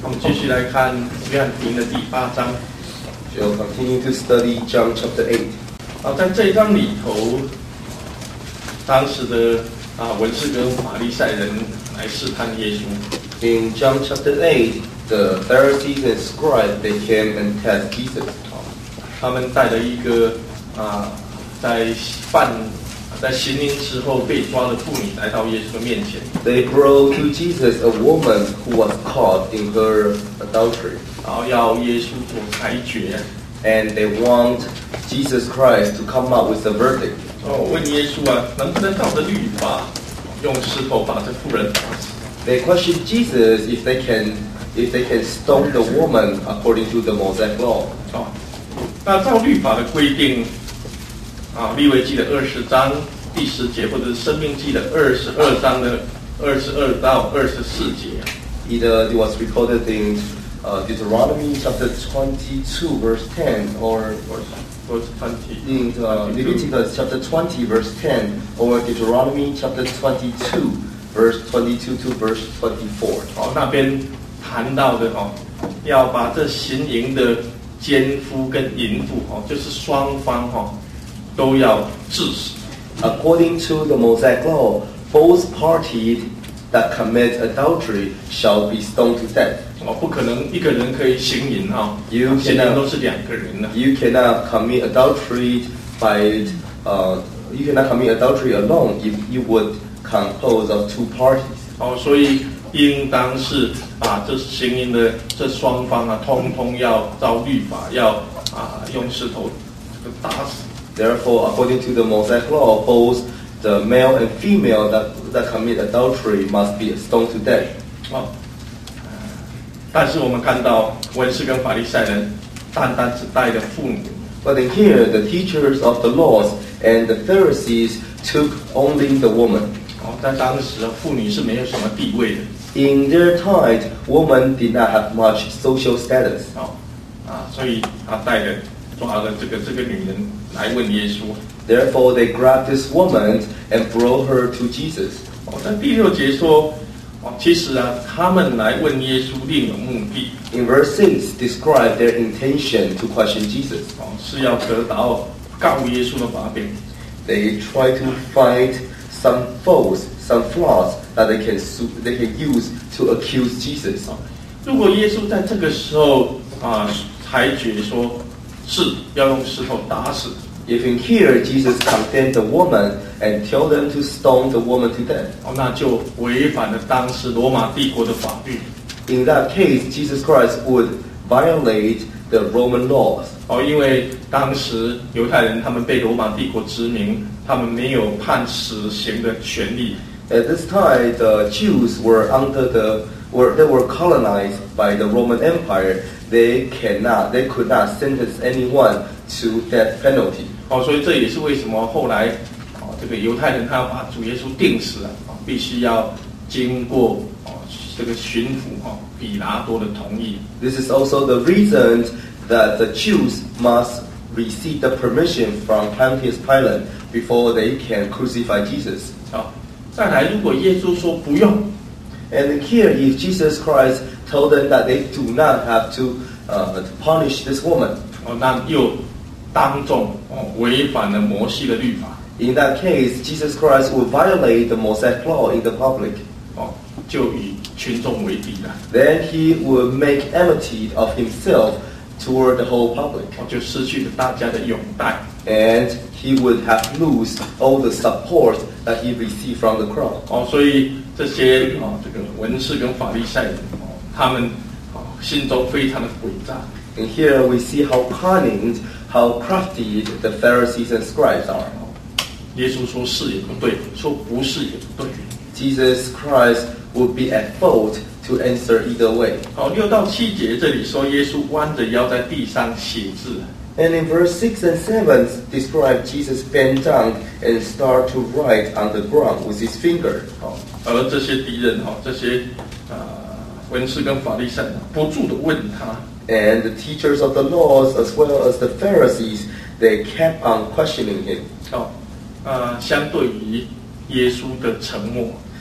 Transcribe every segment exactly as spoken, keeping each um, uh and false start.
我们继续来看约翰福音的第八章。 We'll continue to study John chapter eight. 好，在这一章里头，当时的啊文士跟法利赛人来试探耶稣。 In John chapter eight, the Pharisees and scribes they came and tested Jesus. 他们带了一个啊在犯在行淫之后被抓的妇女来到耶稣的面前。 They brought to Jesus a woman who was caught in her adultery. 然后要耶稣做裁决。 And they want Jesus Christ to come up with a verdict. 哦，问耶稣啊，能不能照着律法用石头把这妇人打死？ They questioned Jesus if they can if they can stone the woman according to the Mosaic law. 哦，那照律法的规定，啊，利未记的二十章第十节，或者是申命记的二十二章的二十二到二十四节。 Either it was recorded in uh, Deuteronomy chapter twenty-two verse ten, or verse twenty. in uh, Leviticus chapter twenty verse ten, or Deuteronomy chapter twenty-two verse twenty-two to verse twenty-four. 哦，那边谈到的哦，要把这行淫的奸夫跟淫妇哦，就是双方哦，都要治死。 According to the Mosaic law, both parties that commit adultery shall be stoned to death. 哦，不可能一个人可以行淫哈， You 行淫 cannot 都是两个人呢。 You cannot commit adultery by uh, you cannot commit adultery alone if you would compose of two parties. 哦，所以应当是啊，这行淫的这双方啊，通通要照律法，要啊用石头这个打死。 Therefore, according to the Mosaic law, both the male and female that that commit adultery must be stoned to death. 哦，但是我们看到文士跟法利赛人单单只带着妇女。 But in here, the teachers of the laws and the Pharisees took only the woman. 哦，在当时妇女是没有什么地位的。 In their time, women did not have much social status. 哦，啊，所以他带着抓了这个这个女人来问耶稣。 Therefore, they grabbed this woman and brought her to Jesus. 哦，在第六节说，哦，其实啊，他们来问耶稣另有目的。 In verse six, describe their intention to question Jesus. 哦，是要得到告耶稣的把柄。 They try to find some faults, some flaws that they can su- they can use to accuse Jesus. 如果耶稣在这个时候啊裁决说是要用石头打死， If in here Jesus condemned the woman and tell them to stone the woman to death, 哦，那就违反了当时罗马帝国的法律。 in that case, Jesus Christ would violate the Roman laws. 哦，因为当时犹太人他们被罗马帝国殖民，他们没有判死刑的权利。 At this time, the Jews were under the were they were colonized by the Roman Empire. They cannot, they could not sentence anyone to death penalty. 哦，所以这也是为什么后来哦，这个犹太人他要把主耶稣钉死啊，哦，必须要经过哦这个巡抚哦比拉多的同意。 This is also the reason that the Jews must receive the permission from Pontius Pilate before they can crucify Jesus. 好，再来，如果耶稣说不用， And here, if Jesus Christ told them that they do not have to, uh, to punish this woman, 哦，那又当众哦违反了摩西的律法， in that case, Jesus Christ would violate the Mosaic law in the public. 哦，就与群众为敌了， Then he would make enmity of himself toward the whole public. 哦，就失去了大家的拥戴。 And he would have lost all the support that he received from the crowd. 哦，所以这些哦这个文士跟法利赛人哦，他们哦心中非常的诡诈。 And here we see how cunning, how crafty the Pharisees and scribes are. 耶稣说是也不对，说不是也不对。 Jesus Christ would be at fault to answer either way. 好，六到七节这里说耶稣弯着腰在地上写字。 And in verse six and seven describe Jesus bent down and start to write on the ground with his finger. 好，而这些敌人哈，这些呃文士跟法利赛人不住的问他。 And the teachers of the laws as well as the Pharisees, they kept on questioning him. 好，呃，相对于耶稣的沉默，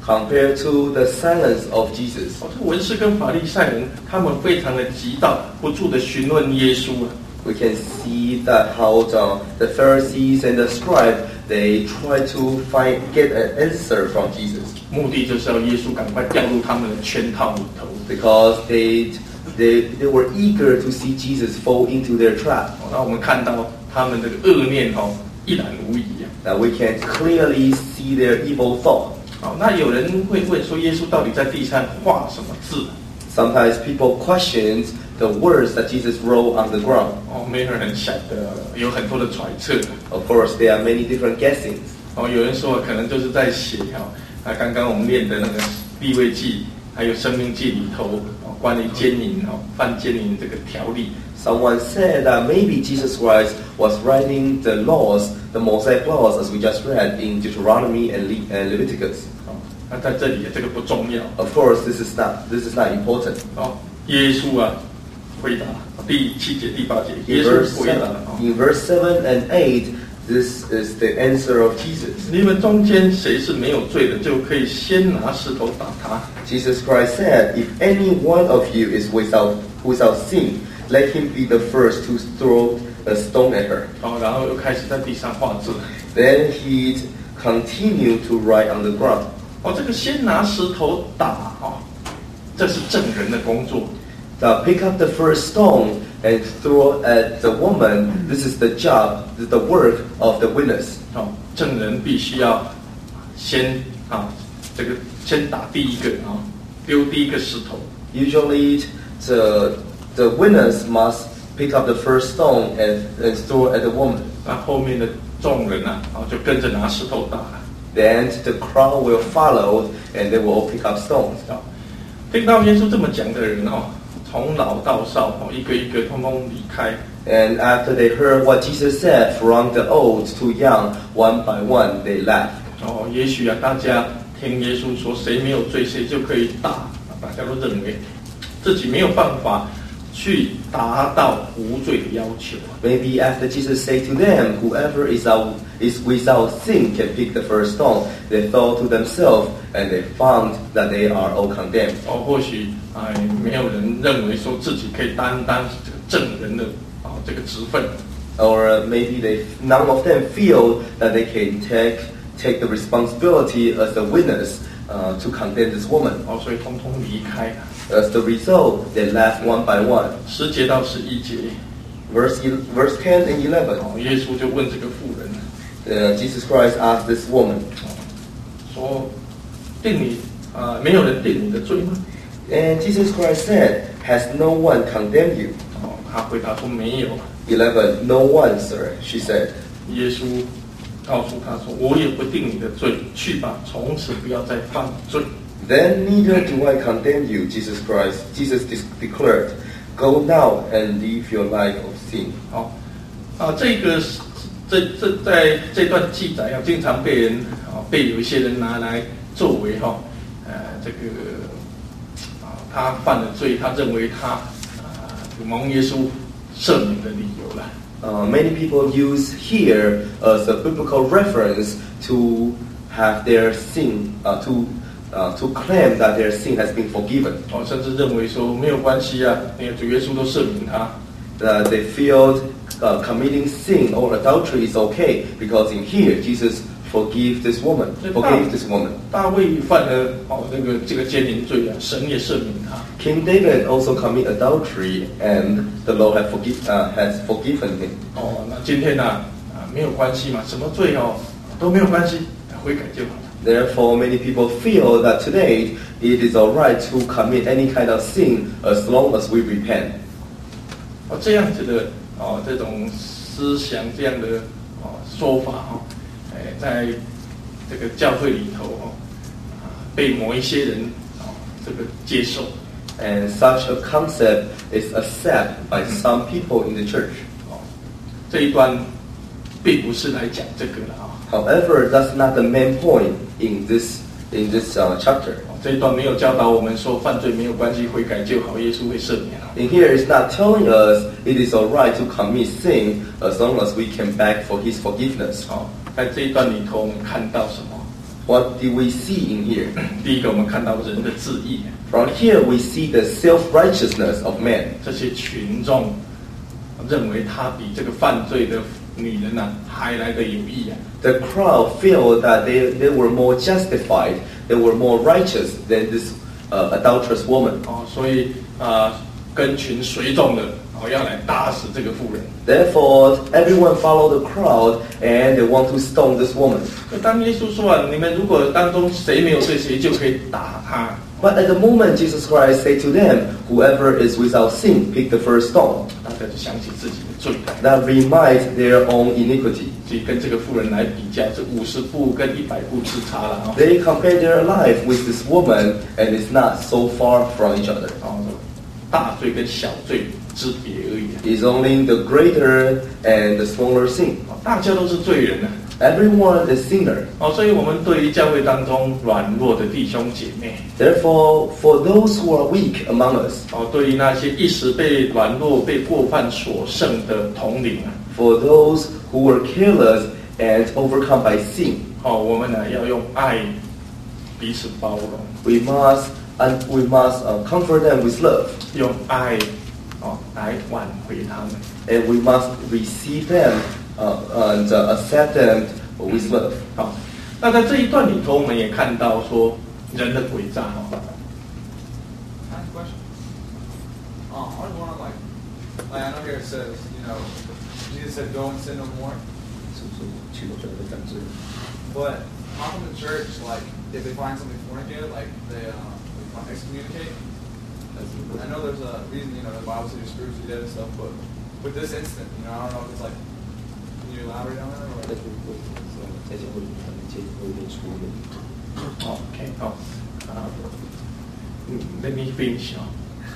compared to the silence of Jesus. 哦，这文士跟法利赛人，他们非常的急躁，不住的询问耶稣啊。 We can see that how the, the Pharisees and the scribes, they try to find get an answer from Jesus. 目的就是要耶稣赶快掉入他们的圈套里头。 Because they, they, they were eager to see Jesus fall into their trap. 哦，那我们看到他们这个恶念哦，一览无遗啊。 Now we can clearly see their evil thought. 好，那有人会问说，耶稣到底在地上画什么字？ Sometimes people question the words that Jesus wrote on the ground. 哦，没有人很晓得，有很多的揣测。 Of course, there are many different guessings. 哦，有人说可能就是在写哈，啊，刚刚我们念的那个利未记，还有生命记里头，哦，关于奸淫哦，犯奸淫这个条例。 Someone said that maybe Jesus Christ was writing the laws, the Mosaic laws, as we just read in Deuteronomy and, Le- and Leviticus. 哦，那在这里这个不重要。 Of course, this is not this is not important. 哦，耶稣啊，回答第七节、第八节，耶 In 稣 verse 回答 seven, 哦， in verse seven and eight, this is the answer of Jesus. 你们中间谁是没有罪的，就可以先拿石头打他。 Jesus Christ said, "If any one of you is without without sin, let him be the first to throw a stone at her." 哦，然后又开始在地上画字。 Then he continued to write on the ground. 哦，这个先拿石头打哦，这是证人的工作。 Now pick up the first stone and throw at the woman. This is the job, the work of the witness. 哦，证人必须要先啊，这个先打第一个啊，丢第一个石头。 Usually, the the witness must pick up the first stone and, and throw at the woman. 那后面的众人啊，啊就跟着拿石头打了。 Then the crowd will follow and they will all pick up stones. 啊，听到耶稣这么讲的人哦，从老到少哦，一个一个通通离开。 And after they heard what Jesus said, from the old to young, one by one, they left. 哦，也许啊，大家听耶稣说谁没有罪，谁就可以打，大家都认为自己没有办法去达到无罪的要求。 Maybe after Jesus said to them, "Whoever is out is without sin can pick the first stone," they thought to themselves, and they found that they are all condemned. 哦，或许哎，没有人认为说自己可以担当这个证人的啊这个职分。 Or maybe they, none of them feel that they can take take the responsibility as a witness uh, to condemn this woman. 哦，所以通通离开了。 As the result, they left one by one. 十节到十一节， Verse el- verse ten and eleven. 哦，耶稣就问这个妇人， Uh, Jesus Christ asked this woman, 说定你啊、没有人定你的罪吗？ and Jesus Christ said, "Has no one condemned you?" 哦，他回答说没有。 Eleven. "No one, sir," she said. 耶稣告诉他说：“我也不定你的罪，去吧，从此不要再犯罪。” Then neither do I condemn you, Jesus Christ. Jesus de- declared, "Go now and live your life of sin." 好，啊，这个是这这在这段记载啊，经常被人啊被有一些人拿来作为哈，呃，这个啊他犯了罪，他认为他啊蒙耶稣赦免的理由了。 Uh, many people use here as a biblical reference to have their sin, uh, to uh, to claim that their sin has been forgiven. 哦，甚至认为说没有关系啊，那个主耶稣都赦免他。 Uh, they feel uh, committing sin or adultery is okay because in here Jesus forgive this woman, forgave this woman. 大卫犯了哦这个这个奸淫罪啊，神也赦免他。 King David also commit adultery, and the Lord has forgive, uh, has forgiven him. 哦，那今天呢啊没有关系嘛，什么罪哦都没有关系，悔改就好了。 Therefore, many people feel that today it is alright to commit any kind of sin as long as we repent. 哦，这样子的哦这种思想这样的哦说法哦，哎，在这个教会里头哦啊被某一些人哦这个接受。 And such a concept is accepted by some people in the church. 哦，这一段并不是来讲这个了啊。 However, that's not the main point in this in this uh, chapter. 哦，这一段没有教导我们说犯罪没有关系，悔改就好，耶稣会赦免啊。 In here, it's not telling us it is alright to commit sin as long as we can beg for His forgiveness. 哦，在这一段里头，我们看到什么？ What do we see in here? 第一个，我们看到人的自义， From here we see the self-righteousness of man. 这些群众认为他比这个犯罪的女人啊还来得有义啊。 The crowd feel that they, they were more justified, they were more righteous than this uh, adulterous woman. 哦，所以啊、呃，跟群随众的哦要来打死这个妇人。 Therefore, everyone followed the crowd and they want to stone this woman. 当耶稣说啊，你们如果当中谁没有罪，谁就可以打他。 But at the moment, Jesus Christ said to them, whoever is without sin, pick the first stone. 大家就想起自己的罪来， That reminds their own iniquity. 所以跟这个妇人来比较，这五十步跟一百步之差了啊。 They compare their life with this woman and it's not so far from each other. 哦，大罪跟小罪之别而已。 It's only the greater and the smaller sin. 哦，大家都是罪人啊。 Everyone is sinner. 哦，所以我们对于教会当中软弱的弟兄姐妹， Therefore, for those who are weak among us, 哦，对于那些一时被软弱、被过犯所胜的同龄啊， for those who were careless and overcome by sin, 哦，我们呢要用爱彼此包容， we must and we must uh, comfort them with love, 用爱哦来挽回他们。 and we must receive them uh, and uh, accept them with love. 好，那在这一段里头，我们也看到说人的诡诈哦。 I have a question. Um, I was wondering, like, like I know here it says, you know, Jesus said, "Go and sin no more." But how come the church, like, if they find somebody fornicated, like they, uh, they excommunicate? I know there's a reason, you know, the Bible says you're spiritually dead and stuff, but with this instant, you know, I don't know if it's like, can you elaborate on that? Or? 哦 OK， 好，啊，嗯 ，Let me finish 哦。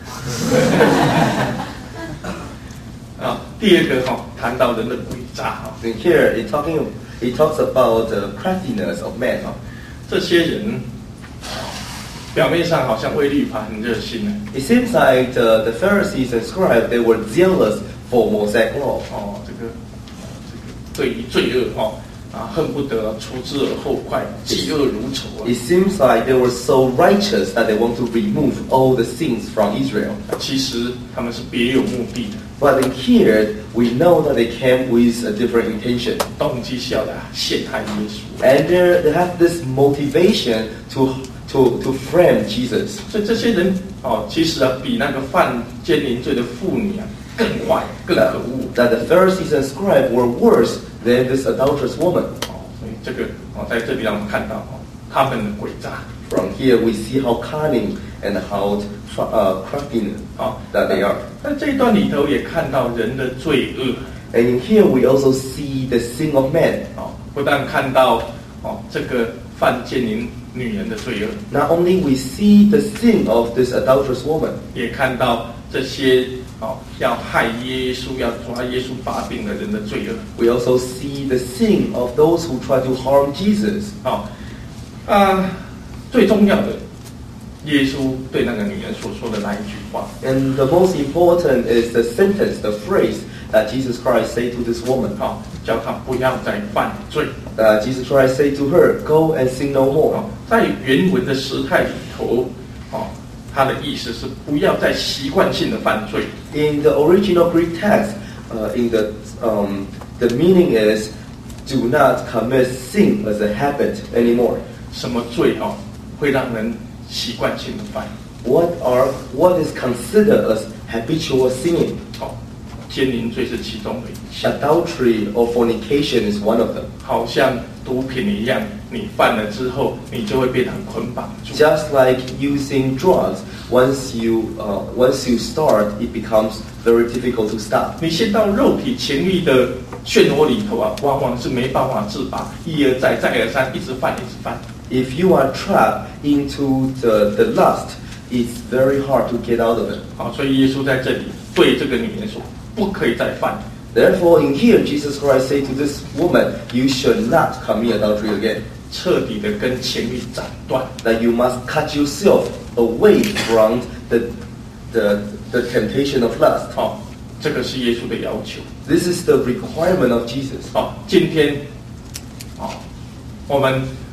啊，第二个哈、谈到人的诡诈哈、 And here, it talking, it talks about the craftiness of man. 啊，这些人表面上好像为律法很热心呢， It seems like the, the Pharisees and scribes, they were zealous for Mosaic law. 哦，这个这个对于罪恶哈、啊，恨不得除之而后快，嫉恶如仇啊。 It seems like they were so righteous that they want to remove all the sins from Israel. 其实他们是别有目的的， But in here, we know that they came with a different intention. 动机是要来陷害耶稣。 And they they have this motivation to, to, to frame Jesus. 所以这些人哦，其实啊，比那个犯奸淫罪的妇女啊更坏、更可恶。 That the Pharisees and scribes were worse than this adulterous woman. 哦，所以这个哦，在这里让我们看到哦，他们的诡诈。 From here, we see how cunning and how uh, crafty 哦， that they are. 在这一段里头也看到人的罪恶。 And in here, we also see the sin of man. 哦，不但看到哦这个犯奸淫女人的罪恶， Not only we see the sin of this adulterous woman, 也看到这些哦要害耶稣、要抓耶稣把柄的人的罪恶。 we also see the sin of those who try to harm Jesus. 哦，啊，最重要的，耶稣对那个女人所说的那一句话。 And the most important is the sentence, the phrase that Jesus Christ said to this woman. 好、叫他不要再犯罪。 That Jesus Christ said to her, "Go and sin no 哦 more." 在原文的时态里头，哦，他的意思是不要再习惯性的犯罪。 In the original Greek text, uh, in the um, the meaning is, "Do not commit sin as a habit anymore." 什么罪哦，会让人习惯性的犯？ What are what is considered as habitual sinning? 哦，奸淫罪是其中的一项， Adultery or fornication is one of them. 好像毒品一样，你犯了之后，你就会被它捆绑住。 Just like using drugs, once you uh, once you start, it becomes very difficult to stop. 你陷到肉体情欲的漩涡里头啊，往往是没办法自拔，一而再，再而三，一直犯，一直犯。 If you are trapped into the, the lust, it's very hard to get out of it. 好，所以耶稣在这里对这个女人说，不可以再犯。 Therefore, in here, Jesus Christ said to this woman, "You should not commit adultery again." 彻底的跟情欲斩断。 That you must cut yourself away from the the the temptation of lust. 好、这个是耶稣的要求。 This is the requirement of Jesus. 好、今天，好、我们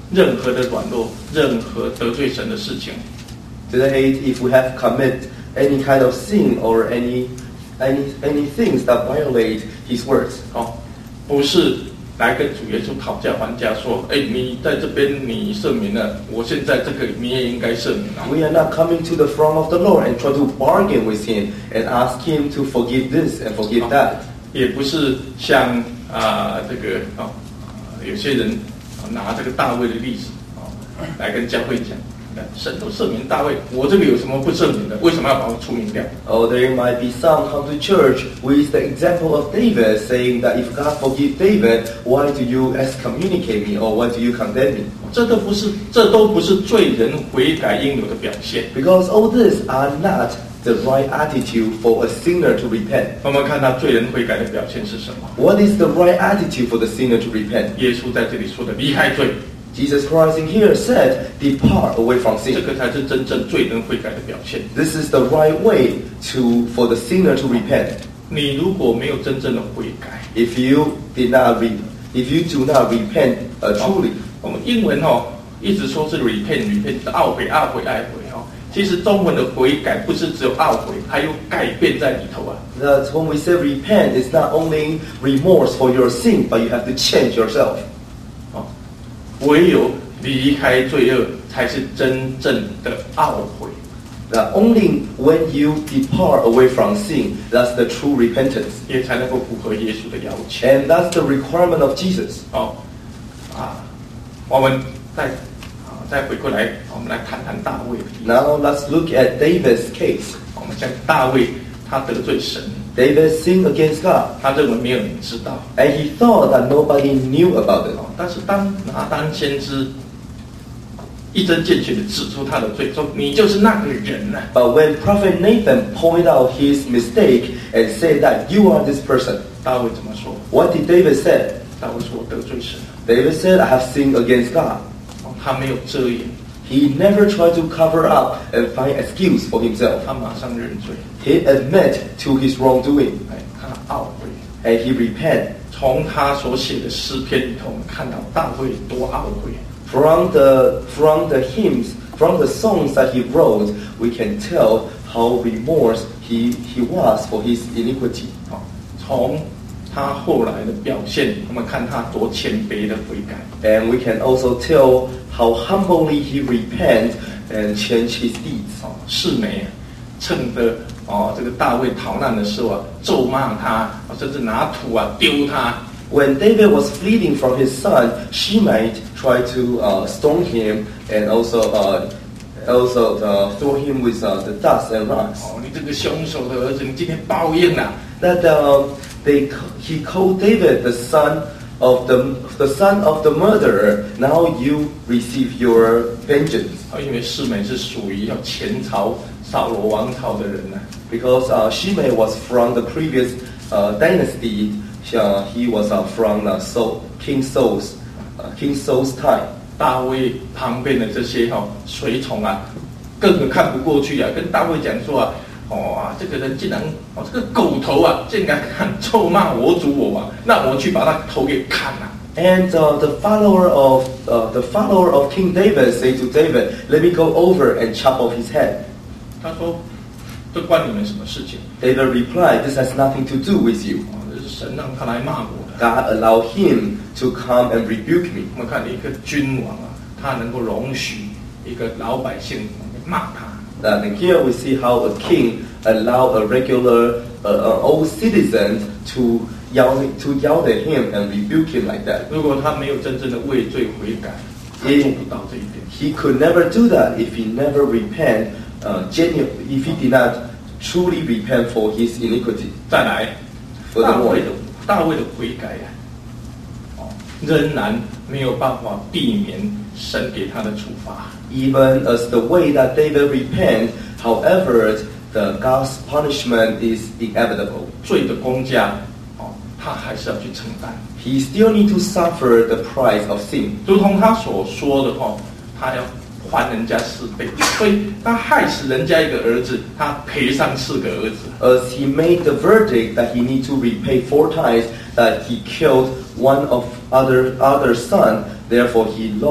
任何的软弱，任何得罪神的事情。 Today, if we have commit any kind of sin or any any any things that violate His words, 哦，不是来跟主耶稣讨价还价说，哎，你在这边你赦免了，我现在这个你也应该赦免啊。 we are not coming to the front of the Lord and try to bargain with Him and ask Him to forgive this and forgive that. 也不是像啊、这个啊、有些人、啊、拿这个大卫的例子啊、来跟教会讲，神都赦免大卫，我这个有什么不赦免的？为什么要把我除名掉？ Or there might be some come to church with the example of David, saying that if God forgive David, why do you excommunicate me or why do you condemn me? 这都不是，这都不是罪人悔改应有的表现。 Because all these are not the right attitude for a sinner to repent. 我们看他罪人悔改的表现是什么？ What is the right attitude for the sinner to repent? 耶稣在这里说的离开罪， Jesus Christ in here said, depart away from 这 sin. 个才是真正罪人悔改的表现。 This is the right way to for the sinner to repent. 你如果没有真正的悔改， If you did not re, if you do not repent uh, truly, 我们英文哦一直说是 repent repent 是懊悔懊悔懊悔哦，其实中文的悔改不是只有懊悔，还有改变在里头啊。 that when we say repent, it's not only remorse for your sin, but you have to change yourself. 哦，唯有离开罪恶，才是真正的懊悔。 That only when you depart away from sin, that's the true repentance. 也才能够符合耶稣的要求。 And that's the requirement of Jesus. 哦，啊，我们再啊再回过来，我们来谈谈大卫的例子。 Now let's look at David's case. 我们讲大卫他得罪神， David sinned against God, 他认为没有人知道。 and he thought that nobody knew about it. 哦，但是当拿单先知一针见血的指出他的罪，说你就是那个人呐、 But when Prophet Nathan pointed out his mistake and said that you are this person, 大卫怎么说？ what did David say? 大卫说我得罪神了。 David said, I have sinned against God. 哦，他没有遮掩， He never tried to cover up and find excuse for himself. 他马上认罪， He admit to his wrongdoing 哎，他懊悔。 and he repent. 从他所写的诗篇里头，我们看到大卫多懊悔。 From the from the hymns, from the songs that he wrote, we can tell how remorse he he was for his iniquity. 好，从他后来的表现，我们看他多谦卑的悔改。 And we can also tell how humbly he repent and change his deeds. 哦，世美趁着哦这个大卫逃难的时候啊，咒骂他，哦甚至拿土啊丢他。 When David was fleeing from his son, Shimei tried to uh, stone him and also uh, also uh, throw him with uh, the dust and rocks. 哦，你这个凶手的儿子，你今天报应了。 That uh, they he called David the son of the the son of the murderer. Now you receive your vengeance. 哦，因为世美是属于要前朝扫罗王朝的人呢、 Because uh, Shimei was from the previous uh, dynasty. Uh, he was uh, from uh, Saul, King Saul's uh, King Saul's time. 大卫旁边的这些哈、哦、随从啊，更看不过去啊，跟大卫讲说啊，哦啊，这个人竟然哦这个狗头啊，竟然敢臭骂我主我王，那我去把他头给砍了、啊。 And uh, the follower of uh, the follower of King David said to David, "Let me go over and chop off his head." 他说，这关你们什么事情？ David replied, "This has nothing to do with you. 哦，这是神让他来骂我的。 God allowed him to come and rebuke me." 我们看一个君王啊，他能够容许一个老百姓骂他。 Uh, and here we see how a king allowed a regular uh, uh, old citizen to yell to yell at him and rebuke him like that. 如果他没有真正的畏罪悔改，他做不到这一点。 He could never do that if he never repent, uh, genu- if he did not truly repent for his iniquity. 再来， 大卫的大卫的悔改呀、啊，哦，仍然没有办法避免神给他的处罚。 Even as the way that David repent, however, the God's punishment is inevitable. 罪的公价，哦，他还是要去承担。 He still need to suffer the price of sin. 如同他所说的哦，他要还人家四倍，所以他害死人家一个儿子，他赔上四个儿子。 As he made the verdict that he need to repay four times that he killed one of other other son, therefore he lost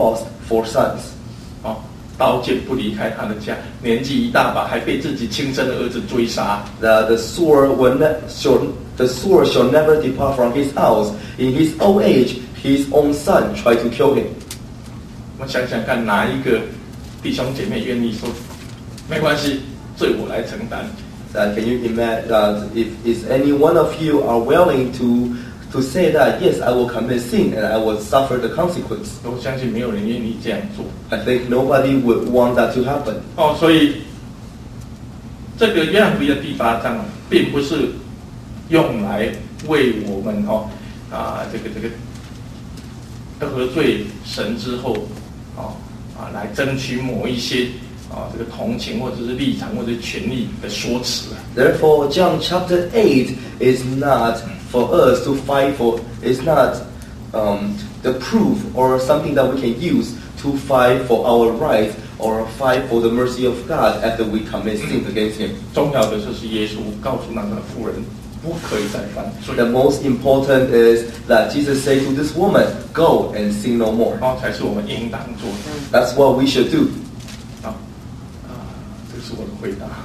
four sons. 哦，刀剑不离开他的家，年纪一大把，还被自己亲生的儿子追杀。 The, the sword will ne- shall, the sword shall never depart from his house. In his old age, his own son tried to kill him. 我们想想看，哪一个弟兄姐妹愿意说，没关系，罪我来承担？ Uh, can you imagine that if is any one of you are willing to to say that yes, I will commit sin and I will suffer the consequence? 我相信没有人愿意这样做。 I think nobody would want that to happen. 哦，所以这个约翰福音的第八章啊，并不是用来为我们哦啊这个这个得罪神之后哦啊来争取某一些啊这个同情或者是立场或者是权利的说辞啊。 Therefore, John chapter eight is not for us to fight for. It's not um, the proof or something that we can use to fight for our rights or fight for the mercy of God after we commit sin against Him. 重要的就是耶稣告诉那个妇人，不可以再犯罪。 The most important is that Jesus said to this woman, "Go and sin no more." 哦，才是我们应当做的。 That's what we should do. 啊啊，这是我的回答。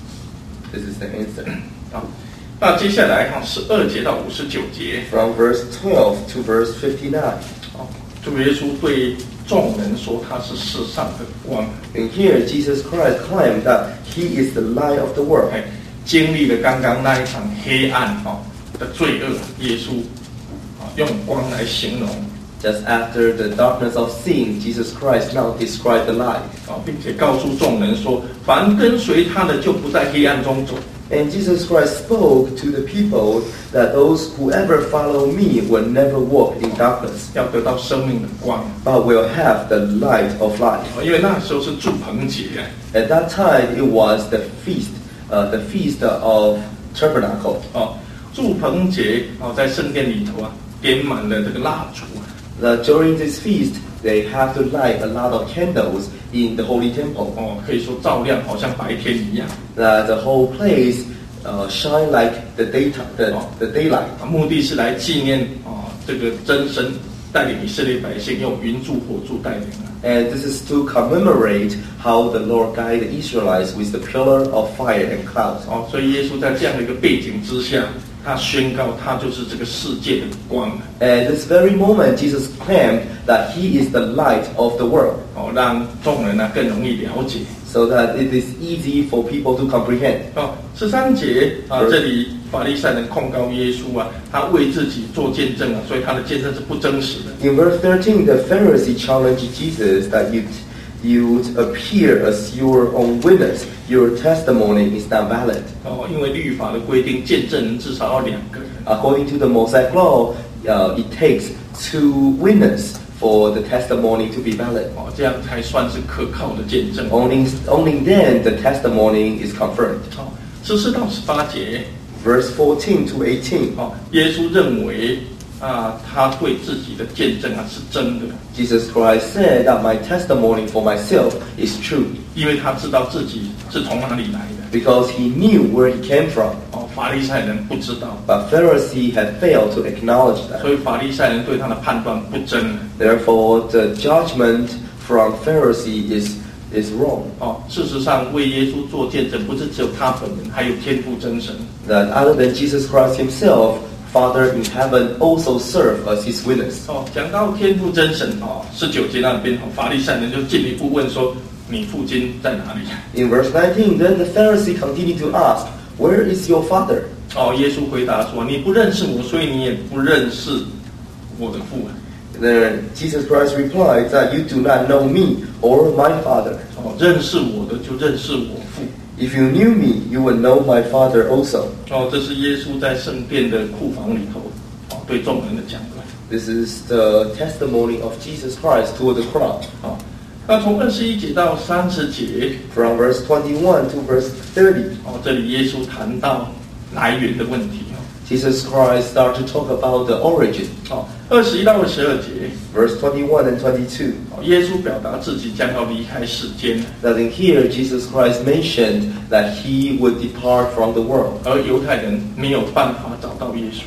This is the answer. 啊，那接下来哈十二节到五十九节， From verse twelve to verse fifty-nine. 哦，主耶稣对众人说他是世上的光。 And here Jesus Christ claimed that He is the light of the world. 哎，经历了刚刚那一场黑暗哦的罪恶，耶稣啊用光来形容 Just after the darkness of sin, Jesus Christ now described the light. 啊，并且告诉众人说，凡跟随他的就不在黑暗中走。 And Jesus Christ spoke to the people that those whoever follow me will never walk in darkness, 要得到生命的光， but will have the light of life. 因为那时候是祝棚节， At that time, it was the feast, uh, the feast of Tabernacle. 哦，祝棚节哦，在圣殿里头啊，点满了这个蜡烛， That during this feast, they have to light a lot of candles in the holy temple. 哦，可以说照亮，好像白天一样。 That the whole place uh, shine like the daytime, the, the daylight. 啊，目的是来纪念啊，这个真神带领以色列百姓用云柱火柱带领啊。 And this is to commemorate how the Lord guided the Israelites with the pillar of fire and clouds. 哦，所以耶稣在这样的一个背景之下，他宣告他就是这个世界的光。 At this very moment, Jesus claimed that He is the light of the world, 哦，让众人呢更容易了解。 so that it is easy for people to comprehend. 哦，十三节啊， 是这里法利赛人控告耶稣啊，他为自己做见证啊，所以他的见证是不真实的。 In verse thirteen, the Pharisee challenged Jesus that you you'd appear as your own witness. Your testimony is not valid. 哦，因为律法的规定，见证人至少要两个人。 According to the Mosaic law, uh, it takes two witnesses for the testimony to be valid. 哦，这样才算是可靠的见证。 Only, only then the testimony is confirmed. 好，十四到十八节， Verse fourteen to eighteen, 好，耶稣认为啊，他对自己的见证啊是真的， Jesus Christ said that my testimony for myself is true 因为他知道自己是从哪里来的。 because he knew where he came from. 哦，法利赛人不知道， But Pharisee had failed to acknowledge 所 that. 以法利赛人对他的判断不真。 Therefore, the judgment from Pharisee is, is wrong. 哦，事实上为耶稣做见证，不是只有他本人，还有天父真神。 That other than Jesus Christ himself, Father in heaven also serve as his witness. 哦，讲到天父真神哦，十九节那边哦，法利赛人就进一步问说：“你父亲在哪里？” In verse nineteen, then the Pharisee continued to ask, "Where is your father?" 哦，耶稣回答说：“你不认识我，所以你也不认识我的父啊。 Then Jesus Christ replied that you do not know me or my Father. 哦，认识我的就认识我父。 If you knew me, you would know my Father also. 哦，这是耶稣在圣殿的库房里头哦对众人的讲论。 This is the testimony of Jesus Christ to the crowd. 哦，那从二十一节到三十节， From verse twenty-one to verse thirty, 哦，这里耶稣谈到来源的问题。 Jesus Christ started to talk about the origin. 哦，二十一到二十二节， Verse twenty-one and twenty-two. 哦，耶稣表达自己将要离开世间， That in here, Jesus Christ mentioned that he would depart from the world. 而犹太人没有办法找到耶稣。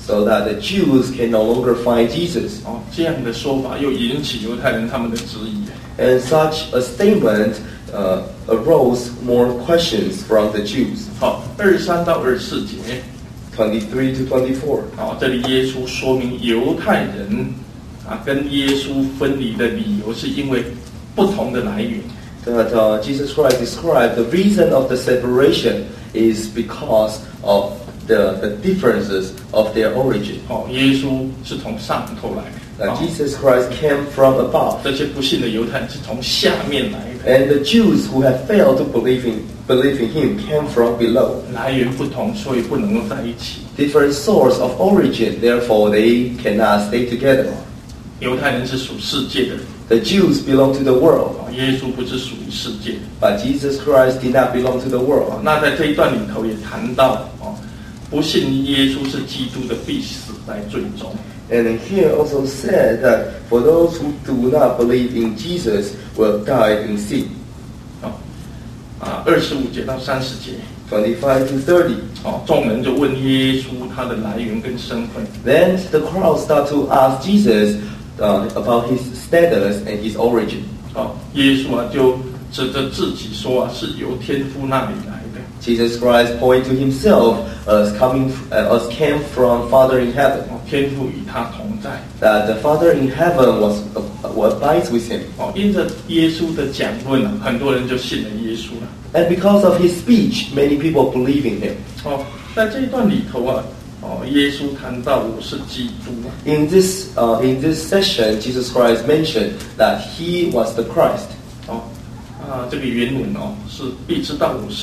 so that the Jews can no longer find Jesus. 哦，这样的说法又引起犹太人他们的质疑。 And such a statement uh, arose more questions from the Jews. 好，二十三到二十四节， twenty-three to twenty-four. 好，这里耶稣说明犹太人啊跟耶稣分离的理由是因为不同的来源。 That uh, Jesus Christ described the reason of the separation is because of the, the differences of their origin. 哦，耶稣是从上头来的。 That 哦 Jesus Christ came from above. 这些不信的犹太人是从下面来的， And the Jews who have failed to believe in, believe in him came from below. 来源不同，所以不能够在一起。 Different source of origin, therefore they cannot stay together. 犹太人是属世界的， The Jews belong to the world, 哦，耶稣不是属于世界的。 but Jesus Christ did not belong to the 哦 world. 那在这一段里头也谈到，哦，不信耶稣是基督的，必死在罪中。 And here also said that for those who do not believe in Jesus will die in sin. 哦，啊，二十五节到三十节， twenty-five to thirty. 哦，众人就问耶稣他的来源跟身份。 Then the crowd start to ask Jesus uh, about his status and his origin. 哦，耶稣啊就指着自己说啊，是由天父那里来的。 Jesus Christ point to himself as coming uh, as came from Father in heaven. 哦，天父与他同在。 That the Father in heaven was uh, abides with him. 哦，因着耶稣的讲论啊，很多人就信了耶稣了。 And because of his speech, many people believe in him. 哦，在这一段里头啊，哦，耶稣谈到我是基督啊。 In this uh, in this session, Jesus Christ mentioned that he was the Christ. 哦，啊，这个原文哦是必知道我是。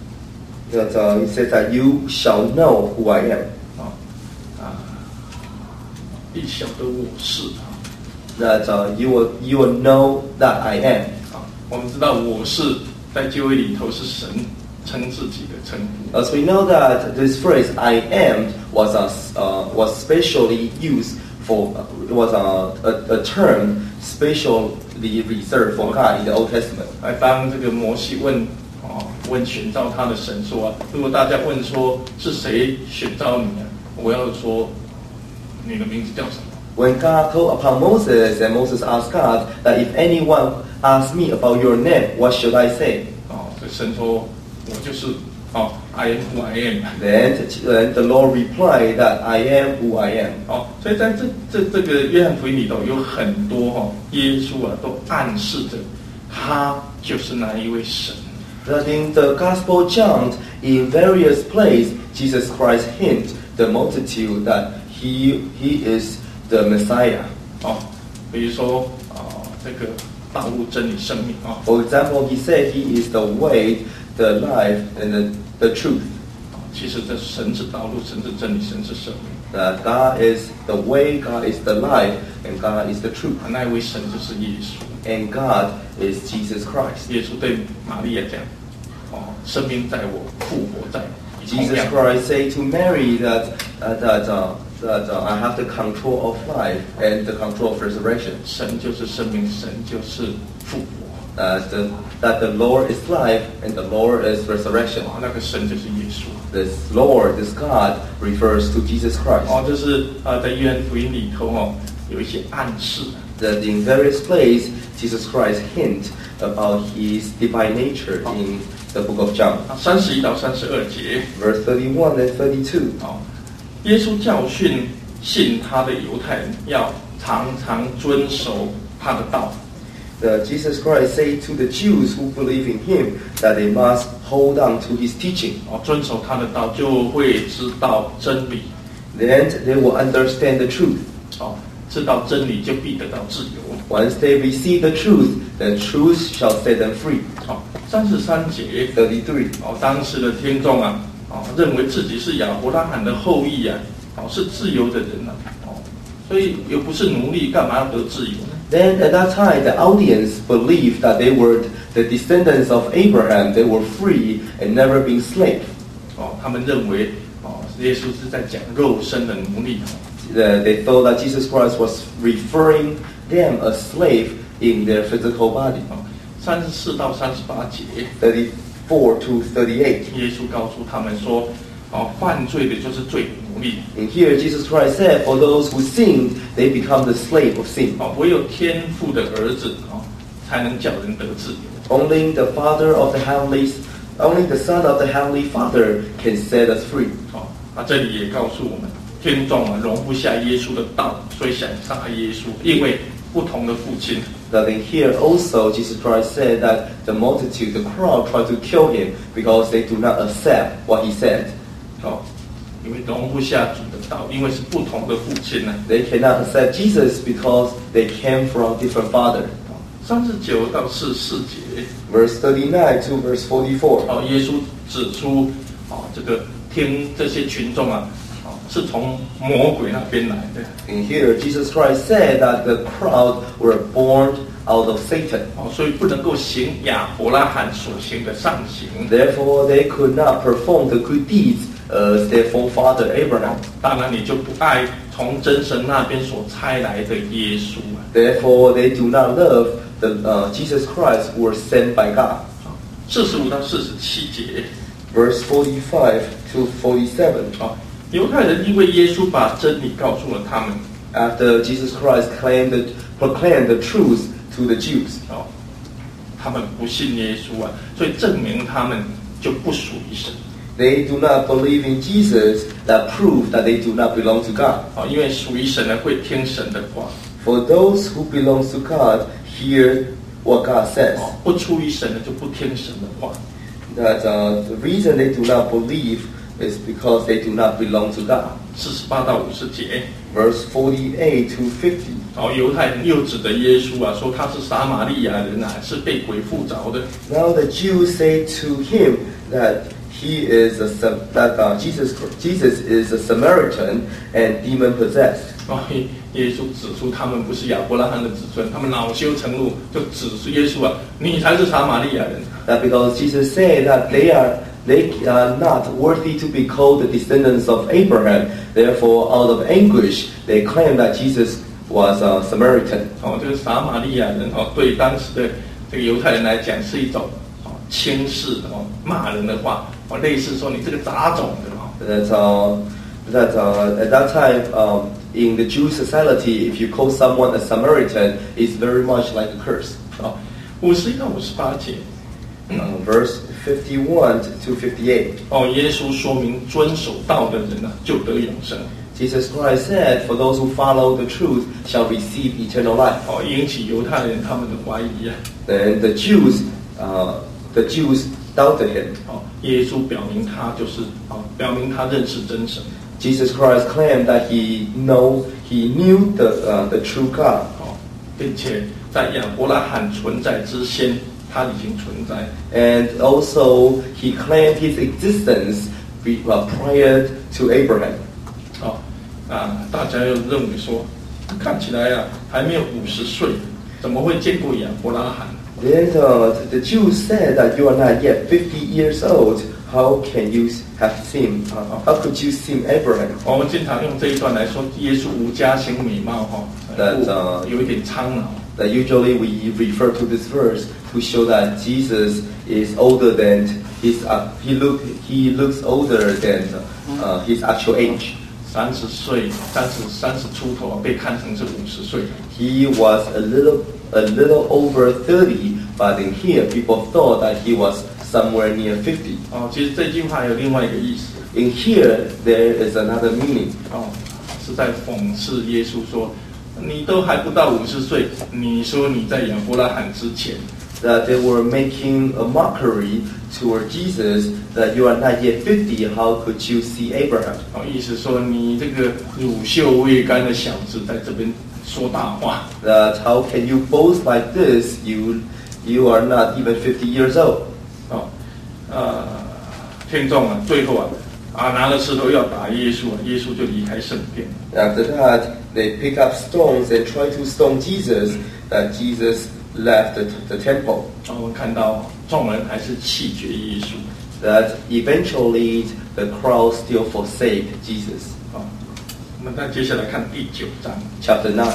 That uh, he says that you shall know who I am. 哦，啊，必晓得我是啊。 That uh, you will you will know that I am. 啊，我们知道我是在旧约里头是神称自己的称呼。 As we know that this phrase "I am" was a, uh, was specially used for uh, was a, a, a term specially reserved for God in the Old Testament. 来，当这个摩西问哦问选召他的神说啊，如果大家问说是谁选召你啊，我要说你的名字叫什么？ When God called upon Moses and Moses asked God that if anyone asks me about your name, what should I say? 哦，这神说我就是哦 I am who I am。 Then, then the Lord replied that I am who I am. 哦，所以在这这这个约翰福音里头有很多哈、哦，耶稣啊都暗示着他就是那一位神。 That in the Gospel John, in various places, Jesus Christ hint the multitude that he he is the Messiah. 哦，比如说啊、哦，这个道路、真理、生命啊。 For example, he said he is the way, the life, and the, the truth. 哦其实这神是道路，神是真理，神是生命。 That God is the way, God is the life, and God is the truth. 啊，那一位神就是耶稣。 And God is Jesus Christ. 耶稣对玛利亚讲：“哦，生命在我，复活在你。” Jesus Christ said to Mary that uh, that uh, that uh, I have the control of life and the control of resurrection. 神就是生命，神就是复活。 That the that the Lord is life and the Lord is resurrection. 哦，那个神就是耶稣。 This Lord, this God, refers to Jesus Christ. 哦，这是啊、呃，在约翰福音里头哦，有一些暗示。 That in various places, Jesus Christ hint about his divine nature in the book of John. 啊，三十一到三十二节， Verse thirty-one and thirty-two. 哦，耶稣教训信他的犹太人要常常遵守他的道。 The Jesus Christ said to the Jews who believe in him that they must hold on to his teaching. 哦，遵守他的道就会知道真理。 Then they will understand the truth. 哦，知道真理就必得到自由。 Once they receive the truth, the truth shall set them free. 好，三十三节， thirty-three. 哦，当时的听众啊，哦，认为自己是亚伯拉罕的后裔啊，哦，是自由的人啊，哦，所以又不是奴隶，干嘛要得自由呢？ Then at that time, the audience believed that they were the descendants of Abraham. They were free and never been slaves. 哦，他们认为，哦，耶稣是在讲肉身的奴隶。 The- they thought that Jesus Christ was referring them as slave in their physical body. 哦，三十四到三十八节， thirty-four to thirty-eight. 耶稣告诉他们说， 哦，犯罪的就是罪的奴隶。 And here Jesus Christ said, for those who sinned, they become the slave of sin. 哦，唯有天父的儿子哦，才能叫人得自由。 Only the Father of the heavenly, only the Son of the heavenly Father can set us free. 哦，啊，这里也告诉我们，听众啊容不下耶稣的道，所以想杀耶稣，因为不同的父亲。 That in here also Jesus Christ said that the multitude, the crowd, tried to kill him because they do not accept what he said. 哦，因为容不下主的道，因为是不同的父亲呢。 They cannot accept Jesus because they came from different father. 三十九到四十四节， Verse thirty-nine to verse forty-four. 哦，耶稣指出，哦，这个听这些群众啊，哦，是从魔鬼那边来的。 In here, Jesus Christ said that the crowd were born out of Satan. 哦，所以不能够行亚伯拉罕所行的善行。 Therefore, they could not perform the good deeds as their forefather Abraham. 当然，你就不爱从真神那边所差来的耶稣啊。 Therefore, they do not love the uh, Jesus Christ who was sent by God. 四十五到四十七节， Verse forty-five to forty-seven. 哦，犹太人因为耶稣把真理告诉了他们， After Jesus Christ claimed the, proclaimed the truth to the Jews, 哦，他们不信耶稣啊，所以证明他们就不属于神。 they do not believe in Jesus. That prove that they do not belong to God. 哦，因为属于神的会听神的话， For those who belong to God, hear what God says. 哦，不出于神的就不听神的话。 That uh, the reason they do not believe is because they do not belong to God. 四十八到五十节， Verse forty-eight to fifty. 哦，犹太人又指着耶稣啊，说他是撒玛利亚人啊，是被鬼附着的。 Now the Jews say to him that he is a Sam- that uh, Jesus Jesus is a Samaritan and demon possessed. 哦，耶稣指出他们不是亚伯拉罕的子孙，他们恼羞成怒，就指出耶稣啊，你才是撒玛利亚人。 That because Jesus said that they are they are not worthy to be called the descendants of Abraham. Therefore, out of anguish, they claim that Jesus was a Samaritan. 哦，这个撒玛利亚人哦，对当时的这个犹太人来讲是一种哦轻视哦骂人的话哦，类似说你这个杂种的哦。 That uh, that uh, at that time um, in the Jewish society, if you call someone a Samaritan, it's very much like a curse. 哦，五十一到五十八节， Uh, verse fifty-one to fifty-eight. 哦，耶稣说明遵守道的人呢、啊，就得永生。 Jesus Christ said, "For those who follow the truth shall receive eternal life." 哦，引起犹太人他们的怀疑啊。 Then the Jews, uh, the Jews doubted him. 哦，耶稣表明他就是哦，表明他认识真神。 Jesus Christ claimed that he know he knew the uh, the true God, 哦，并且在亚伯拉罕存在之先，他已经存在。 and also he claimed his existence be, uh, prior to Abraham. 哦，啊，大家又认为说，看起来啊还没有五十岁，怎么会见过亚伯拉罕？ Then uh, the Jews said that you are not yet fifty years old. How can you have seen? Uh, how could you see Abraham? 我们经常用这一段来说，耶稣无家型美貌哈， That, uh, 有一点苍老。 That usually we refer to this verse to show that Jesus is older than his. Uh, he look he looks older than uh, his actual age. 三十岁，三十三十出头被看成是五十岁。 He was a little a little over thirty, but in here people thought that he was somewhere near fifty. 哦，其实这句话有另外一个意思。 In here there is another meaning. 哦，是在讽刺耶稣说，你都还不到五十岁，你说你在亚伯拉罕之前。 That they were making a mockery toward Jesus, that you are not yet fifty, how could you see Abraham? 哦，意思说你这个乳臭未干的小子在这边说大话。 That how can you boast like this? You you are not even fifty years old. 哦，呃，听众啊，最后啊，啊拿了石头要打耶稣啊，耶稣就离开圣殿。 After that, they pick up stones and try to stone Jesus, that Jesus left the, the temple. 哦，我们看到众人还是弃绝耶稣。 That eventually the crowd still forsake Jesus. 哦，我们再接下来看第九章。 Chapter nine.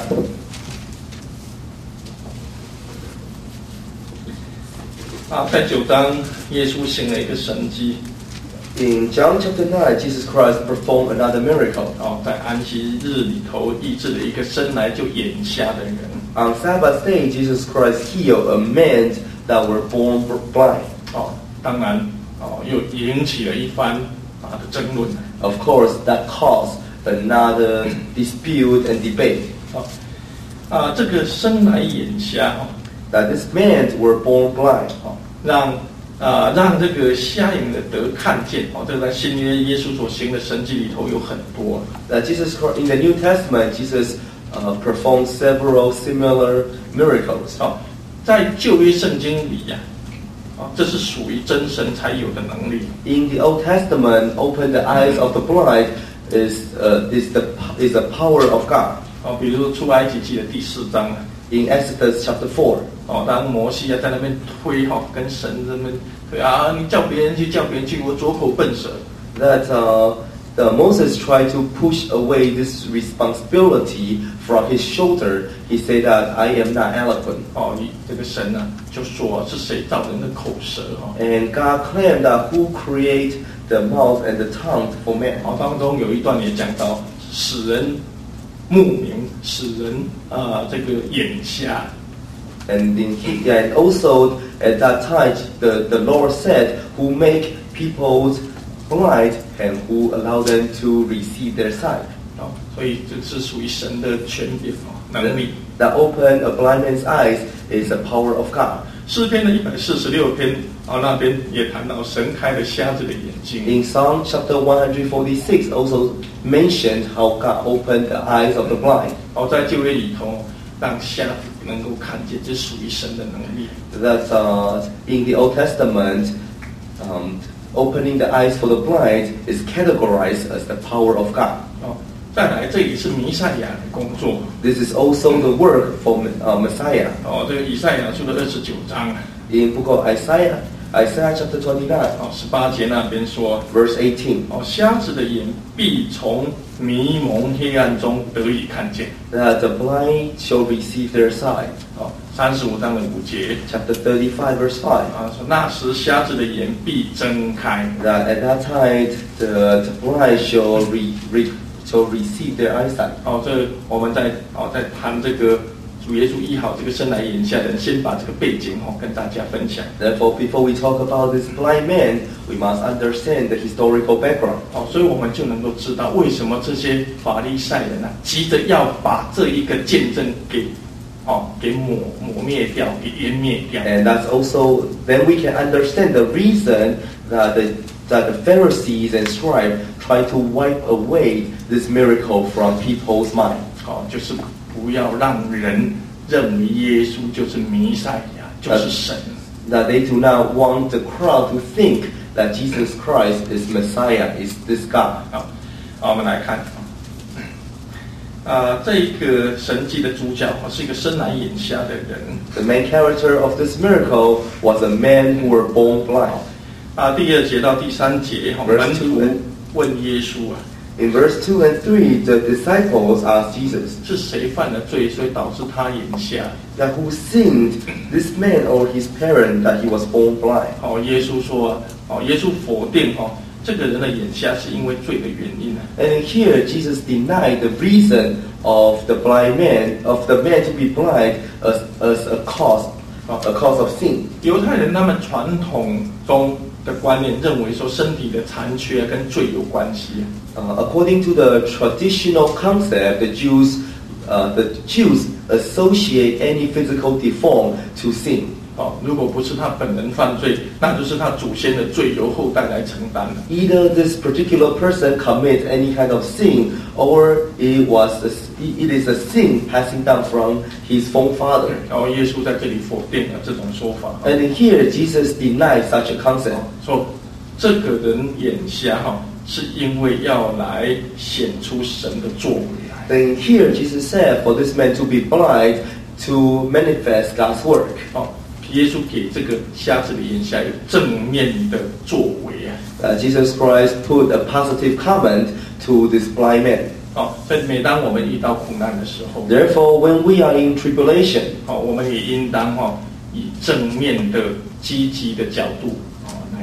啊，在九章，耶稣行了一个神迹。 In John chapter nine, Jesus Christ performed another miracle. 哦，在安息日里头医治了一个生来就眼瞎的人。 On Sabbath day, Jesus Christ healed a man that were born blind. 哦，当然，哦，又引起了一番啊的争论。 Of course, that caused another dispute and debate. 哦，啊，这个生来眼瞎，哦， That these men were born blind. 哦，让啊让这个瞎眼的得看见。哦，这个在新约耶稣所行的神迹里头有很多。 That Jesus Christ, in the New Testament, Jesus uh, performed several similar miracles. 哦，在旧约圣经里呀、啊，啊，这是属于真神才有的能力。 In the Old Testament, open the eyes of the blind is uh, is the is the power of God. 哦，比如出埃及记的第四章。 In Exodus chapter four. 哦，当摩西啊在那边推哈、哦，跟神这边推啊，你叫别人去，叫别人去，我左口笨舌。 That uh, the Moses tried to push away this responsibility from his shoulder. He said that I am not eloquent. 哦，你这个神呢、啊，就说是谁造人的口舌哈、哦？ And God claimed that who create the mouth and the tongue for man. 哦，当中有一段也讲到使人目明，使人啊、呃、这个眼瞎。 And in he, and also at that time, the, the Lord said, who make people blind and who allow them to receive their sight. 哦，所以这是属于神的权柄哦，能力。 That open a blind man's eyes is the power of God. 诗篇的一百四十六篇啊、哦，那边也谈到神开了瞎子的眼睛。 In Psalm chapter one forty-six also mentioned how God opened the eyes of the blind. 哦，在旧约里头，让瞎子能够看见，这属于神的能力。 That uh, in the Old Testament, um, opening the eyes for the blind is categorized as the power of God. 哦，再来，这也是弥赛亚的工作。 This is also the work for uh, Messiah. 哦，这个以赛亚书的二十九章， In book of Isaiah, Isaiah chapter twenty-nine, 哦，十八节那边说， verse eighteen, 哦，瞎子的眼必从迷蒙黑暗中得以看见。 that the blind shall receive their sight. 哦，三十五章的五节， Chapter thirty-five, verse five, 啊，说那时瞎子的眼必睁开。 that at that time the, the blind shall re, re, shall receive their eyesight. 哦，这我们在哦在谈这个主耶稣医好这个生来眼瞎的人，先把这个背景哦跟大家分享。 Therefore, before we talk about this blind man, we must understand the historical background. 哦，所以我们就能够知道为什么这些法利赛人啊，急着要把这一个见证给哦给抹抹灭掉，给湮灭掉。 And that's also, then we can understand the reason that the, that the Pharisees and scribes try to wipe away this miracle from people's mind. 哦，就是不要让人认为耶稣就是弥赛亚，就是神。 That they do not want the crowd to think that Jesus Christ is Messiah, is this God. 好，好，我们来看。啊，这一个神迹的主角是一个生来眼瞎的人。 The main character of this miracle was a man who were born blind. 啊，第二节到第三节，哈， Verse 门 two 徒 and- 问耶稣啊， In verse two and three, the disciples asked Jesus, 是谁犯了罪，所以导致他眼瞎？ that who sinned, this man or his parent, that he was born blind? 哦，耶稣说啊，哦，耶稣否定哦，这个人的眼瞎是因为罪的原因啊。 And here Jesus denied the reason of the blind man, of the man to be blind as, as a cause, a cause of sin. 犹太人他们传统中的观念认为说，身体的残缺跟罪有关系。 Uh, according to the traditional concept, the Jews, uh, the Jews associate any physical deform to sin. 哦，如果不是他本人犯罪，那就是他祖先的罪由后代来承担的。 Either this particular person commits any kind of sin, or it was a, it is a sin passing down from his forefather. 然后耶稣在这里否定了这种说法， And in here, Jesus denied such a concept. 说这个人眼瞎哈，是因为要来显出神的作为来。 Then here, Jesus said, for this man to be blind, to manifest God's work. 哦，耶稣给这个瞎子的眼瞎有正面的作为啊。 Uh, Jesus Christ put a positive comment to this blind man. 哦，所以每当我们遇到苦难的时候， Therefore, when we are in tribulation, 哦，我们也应当哈、哦、以正面的、积极的角度哦来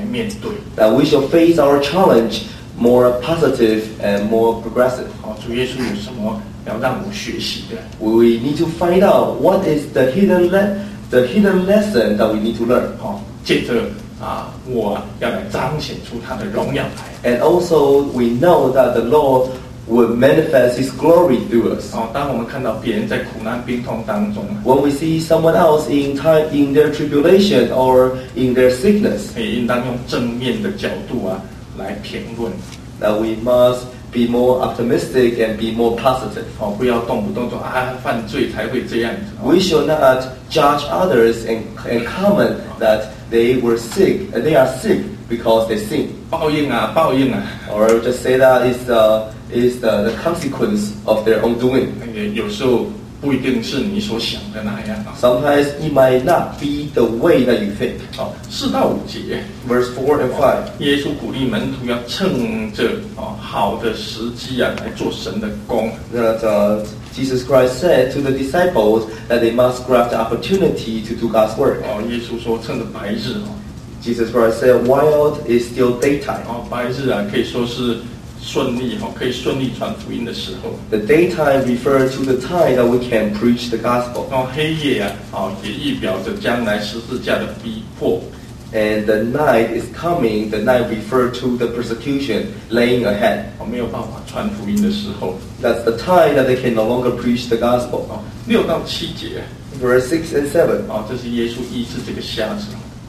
面对。 That we shall face our challenge more positive and more progressive. 哦，主耶稣有什么要让我学习的？ We need to find out what is the hidden le- the hidden lesson that we need to learn. 哦，借着啊，我要来彰显出他的荣耀来。 And also we know that the Lord will manifest His glory through us. 哦，当我们看到别人在苦难病痛当中， When we see someone else in time in their tribulation or in their sickness, 也应当用正面的角度啊来评论。 that we must be more optimistic and be more positive. 哦，不要动不动说啊犯罪才会这样子。哦 We shall not judge others and, and comment that they were sick, uh, they are sick because they sin. 报应啊，报应啊！ Or just say that is the, is the, the consequence of their own doing. 也有时候不一定是你所想的那样啊。 Sometimes it might not be the way that you think. 好，四到五节， Verse four and five. 耶稣鼓励门徒要趁着哦好的时机啊来做神的工。 That uh, Jesus Christ said to the disciples that they must grab the opportunity to do God's work. 哦，耶稣说趁着白日哦， Jesus Christ said, while it is still daytime. 哦白日啊可以说是顺利哦，可以顺利传福音的时候。 The daytime refers to the time that we can preach the gospel. 哦黑夜啊，哦也预表着将来十字架的逼迫。 And the night is coming, the night refers to the persecution laying ahead. 哦没有办法传福音的时候。 That's the time that they can no longer preach the gospel. 哦六到七节， Verse six and seven. 哦这是耶稣医治这个瞎子。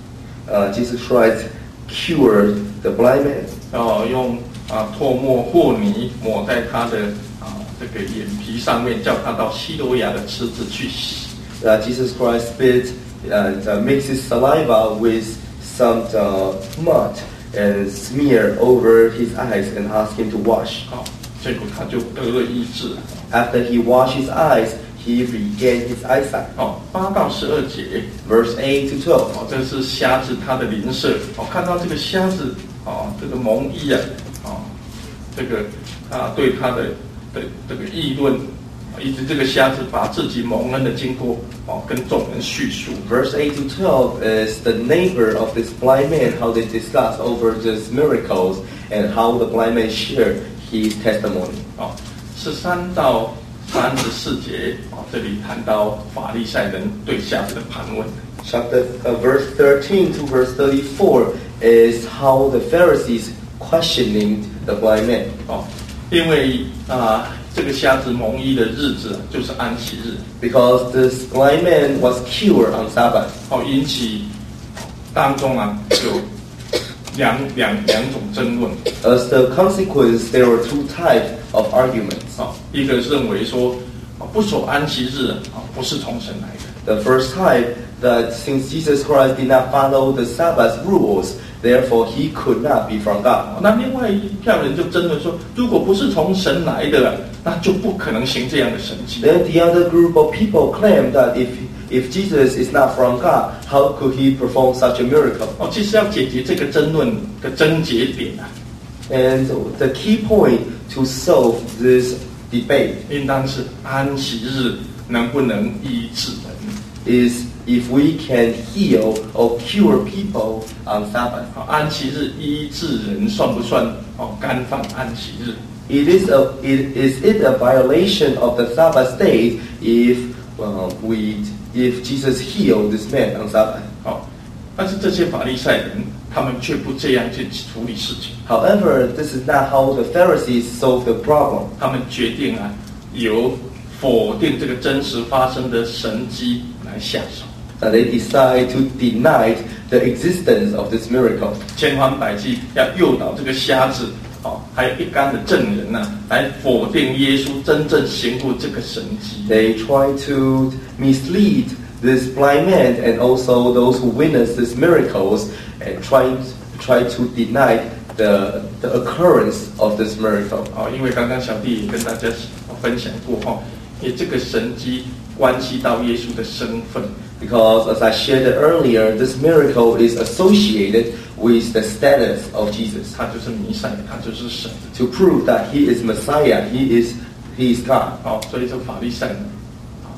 Uh, Jesus Christ cured the blind man. 哦，用啊唾沫和泥抹在他的啊这个眼皮上面，叫他到西罗亚的池子去洗。 Uh, Jesus Christ spit and uh, mixes saliva with some uh, mud and smear over his eyes and ask him to wash. 好、结果他就得了医治。 After he washed his eyes, he regained his eyesight. 哦，八到十二节， Verse eight to twelve. 哦，这是瞎子他的邻舍。哦，看到这个瞎子，哦，这个蒙医啊，哦，这个啊对他的的这个议论，以及这个瞎子把自己蒙恩的经过，哦，跟众人叙述。 Verse eight to twelve is the neighbor of this blind man, how they discuss over these miracles and how the blind man shared his testimony. 哦，十三到三十四节，哦，这里谈到法利赛人对瞎子的盘问。 Chapter uh, verse thirteen to verse thirty-four is how the Pharisees questioning the blind man. 哦，因为啊、这个瞎子蒙医的日子啊就是安息日， Because this blind man was cured on Sabbath. 哦，引起当中啊有两两两种争论。 As the consequence, there were two types of arguments. 哦，一个认为说，哦，不守安息日啊、不是从神来的。 The first type, that since Jesus Christ did not follow the Sabbath rules, therefore he could not be from 哦 God. 那另外一票人就争论说，如果不是从神来的，那就不可能行这样的神迹。 Then the other group of people claimed that if if Jesus is not from God, how could he perform such a miracle? 哦，其实要解决这个争论的症结点啊， And the key point to solve this debate 应当是安息日能不能医治人。 is if we can heal or cure people on Sabbath. 哦，安息日医治人算不算哦干犯安息日？ It is a it, is it a violation of the Sabbath day if uh, we if Jesus healed this man on Sabbath? 哦，但是这些法利赛人他们却不这样去处理事情， However, this is not how the Pharisees solved the problem. 他们决定啊由否定这个真实发生的神迹来下手， And they decide to deny the existence of this miracle. 千方百计要诱导这个瞎子，哦，还有一干的证人呐、来否定耶稣真正行过这个神迹。 They try to mislead this blind man and also those who witnessed these miracles and trying try to deny the the occurrence of this miracle. 哦，因为刚刚小弟也跟大家分享过哈，因为这个神迹关系到耶稣的身份。 Because as I shared earlier, this miracle is associated with the status of Jesus. 他就是弥赛，他就是神。 To prove that he is Messiah, he is he is God. 哦，所以这法利赛人，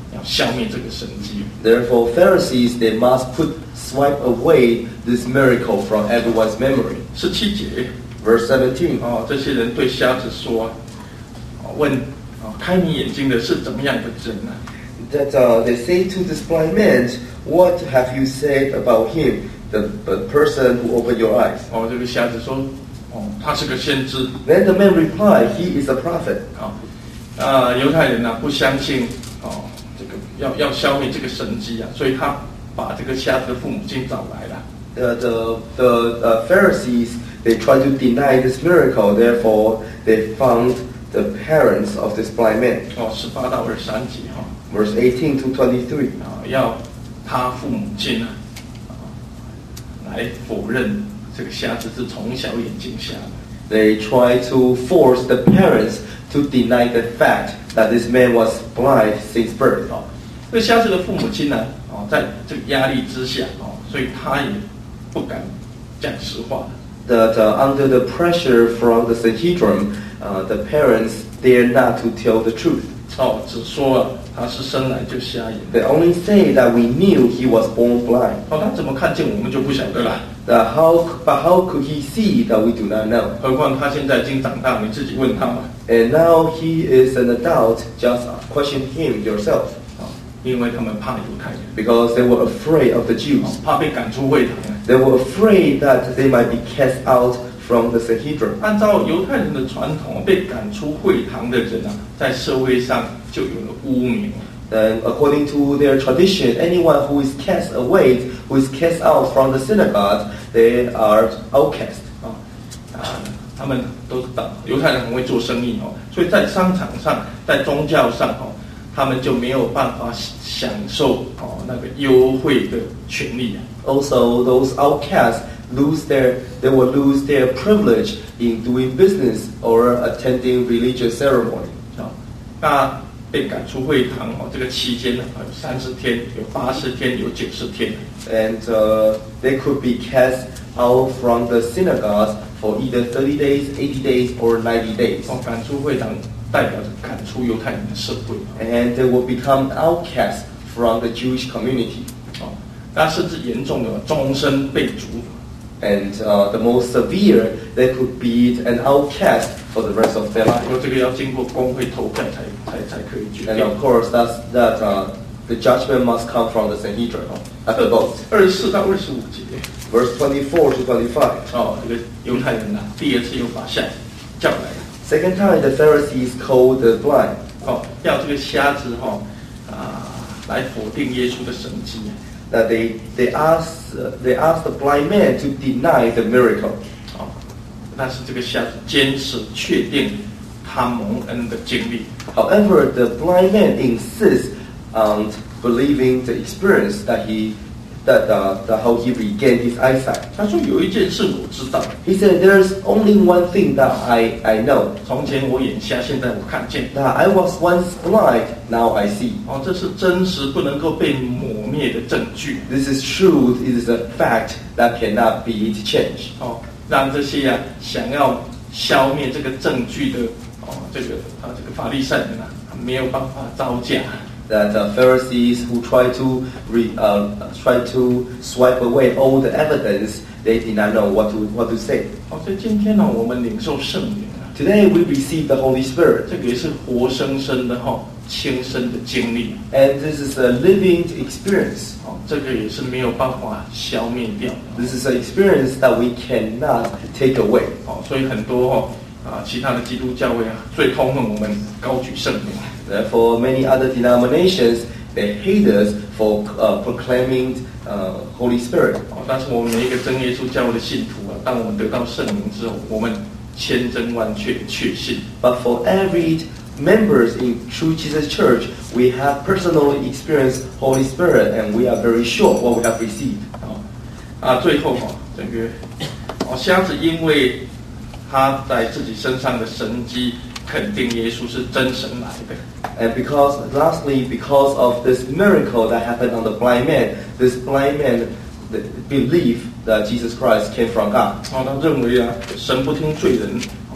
要消灭这个神迹。 Therefore, Pharisees, they must put swipe away this miracle from everyone's memory. 十七节 Verse seventeen. 哦，这些人对瞎子说，哦问哦开你眼睛的是怎么样的人呢、 That uh, they say to this blind man, "What have you said about him, the, the person who opened your eyes?" 哦，这个瞎子说，哦，他是个先知。 Then the man replied, "He is a prophet." 啊、啊，犹太人呢、不相信哦，这个要要消灭这个神迹啊，所以他把这个瞎子的父母亲找来了。 Uh, the the uh, Pharisees, they tried to deny this miracle. Therefore, they found the parents of this blind man. 哦，十八到二十三节哈、 Verse eighteen to twenty-three. 啊，要他父母亲啊，啊，来否认这个瞎子是从小眼睛瞎的。 They try to force the parents to deny the fact that this man was blind since birth. 哦，这个瞎子的父母亲呢，哦，在这个压力之下，哦，所以他也不敢讲实话。 That uh, under the pressure from the Sanhedrin, uh, the parents dare not to tell the truth. 哦，只说啊，他是生来就瞎眼。 They only say that we knew he was born blind. 哦，他怎么看见我们就不晓得了。 That how, but how could he see that we do not know? 何况他现在已经长大，你自己问他嘛。 And now he is an adult. Just question him yourself, 哦，因为他们怕犹太人， because they were afraid of the 哦 Jews. 怕被赶出会堂。 They were afraid that they might be cast out from the Sanhedrin. 按照犹太人的传统，被赶出会堂的人啊，在社会上就有了污名。 And according to their tradition, anyone who is cast away, who is cast out from the synagogue, they are outcast. 啊啊，他们都知道犹太人很会做生意哦，所以在商场上，在宗教上哦，他们就没有办法享受哦那个优惠的权利啊。 Also, those outcasts lose their, they will lose their privilege in doing business or attending religious ceremony. 啊，那被赶出会堂哦，这个期间呢，有三十天，有八十天，有九十天。 And uh, they could be cast out from the synagogues for either thirty days, eighty days, or ninety days. 哦，赶出会堂代表着赶出犹太人的社会。 And they will become outcasts from the Jewish community. 哦，那甚至严重的终身被逐。 And uh, the most severe, they could be an outcast for the rest of their 因 life. 为这个要经过公会投票才才才可以决 And 定。 of course, that's, that uh, the judgment must come from the Sanhedrin at the vote. 二十四到二十五节， Verse twenty-four to twenty-five. 哦，这个犹太人呐、第二次又把瞎子叫来了， Second time, the Pharisees called the blind. 哦，要这个瞎子哈、哦、啊、来否定耶稣的神迹。 That they they asked uh, they asked the blind man to deny the miracle. 哦，但是这个瞎子坚持确定他蒙恩的经历。 However, the blind man insists on believing the experience that he that uh, that how he regained his eyesight. 他说有一件事我知道， He said, "There's only one thing that I I know. 从前我眼瞎，现在我看见。 That I was once blind, now I see." 哦，这是真实不能够被抹灭的证据。 This is truth. It is a fact that cannot be changed. 哦，让这些啊想要消灭这个证据的哦，这个啊这个法利赛人啊，没有办法招架。 That the Pharisees who try to re, uh, try to swipe away all the evidence, they did not know what to what to say. 好，所以今天呢，我们领受圣灵啊， Today we receive the Holy Spirit, 这个也是活生生的哈、亲身的经历。 and this is a living experience. 哦，这个也是没有办法消灭掉的。 This is an experience that we cannot take away. 哦，所以很多哦啊其他的基督教会啊，最痛恨我们高举圣灵。 Therefore, many other denominations, they hate us for uh, proclaiming uh, Holy Spirit. 哦，但是我们每一个真耶稣教会的信徒啊，当我们得到圣灵之后，我们千真万确确信。 But for every members in True Jesus Church, we have personally experienced Holy Spirit, and we are very sure what we have received. 哦，啊，最后哈、这个哦瞎子因为他在自己身上的神迹，肯定耶稣是真神来的。 And because, lastly, because of this miracle that happened on the blind man, this blind man believed that Jesus Christ came from God. 哦，他认为啊，神不听罪人，哦，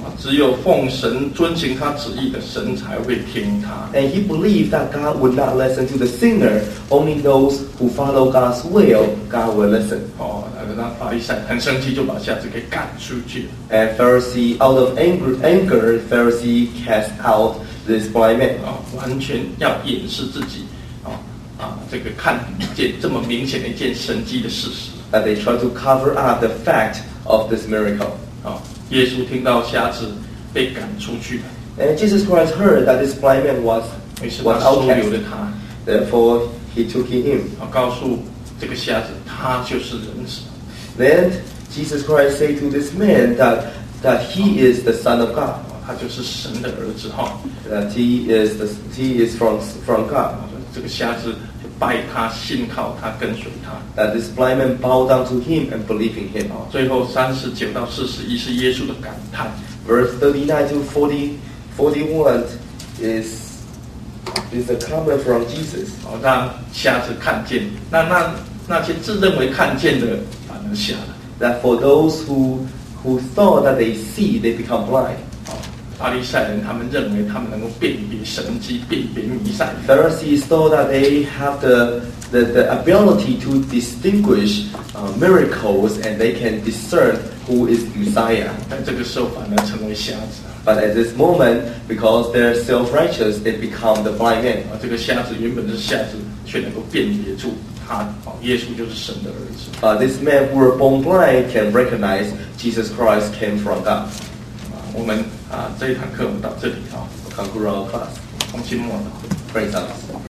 只有奉神遵行他旨意的神才会听他。 And he believed that God would not listen to the sinner. Only those who follow God's will, God will listen. 哦，那让法利赛很生气，就把瞎子给赶出去了。 And Pharisee, out of anger, anger, Pharisee cast out this blind man. 啊、完全要掩饰自己，啊、啊，这个看一件这么明显的一件神迹的事实。 That they try to cover up the fact of this miracle. 啊、耶稣听到瞎子被赶出去了， And Jesus Christ heard that this blind man was 于是 was 他收留 outcast. 了他， Therefore, he took him in. 啊，告诉这个瞎子，他就是人子。 Then Jesus Christ said to this man that that he is the Son of God. 啊他就是神的儿子哈。 That he is the he is from from God. 啊这个瞎子就拜他，信靠他，跟随他。 That this blind man bowed down to him and believed in him. 啊，最后三十九到四十一是耶稣的感叹。 Verse thirty-nine to forty, forty-one is is a comment from Jesus. 哦，让瞎子看见，那那那些自认为看见的反而瞎了。 That for those who who thought that they see, they become blind. 哦，法利赛人他们认为他们能够辨别神迹，辨别弥赛亚。 Pharisees thought that they have the the, the ability to distinguish uh, miracles and they can discern who is Messiah. 但这个时候反而成为瞎子。 But at this moment, because they're self-righteous, they become the blind man. 啊，这个瞎子原本是瞎子，却能够辨别出他，哦，耶稣就是神的儿子。 Uh, this man who were born blind can recognize Jesus Christ came from God. 啊，我们啊这一堂课我们到这里啊， Conclude our class. 重新默祷。 Praise God.